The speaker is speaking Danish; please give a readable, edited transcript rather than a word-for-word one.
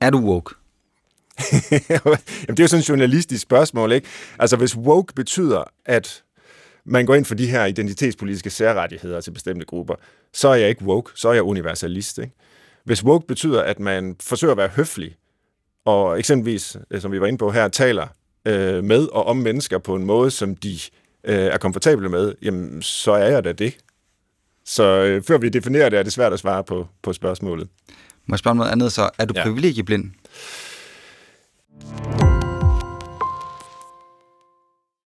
Er du woke? Jamen, det er jo sådan et journalistisk spørgsmål, ikke? Altså, hvis woke betyder, at man går ind for de her identitetspolitiske særrettigheder til bestemte grupper, så er jeg ikke woke, så er jeg universalist, ikke? Hvis woke betyder, at man forsøger at være høflig, og eksempelvis, som vi var inde på her, taler med og om mennesker på en måde, som de er komfortable med, jamen, så er jeg da det. Så før vi definerer det, er det svært at svare på spørgsmålet. Må jeg spørge om noget andet så? Er du privilegieblind?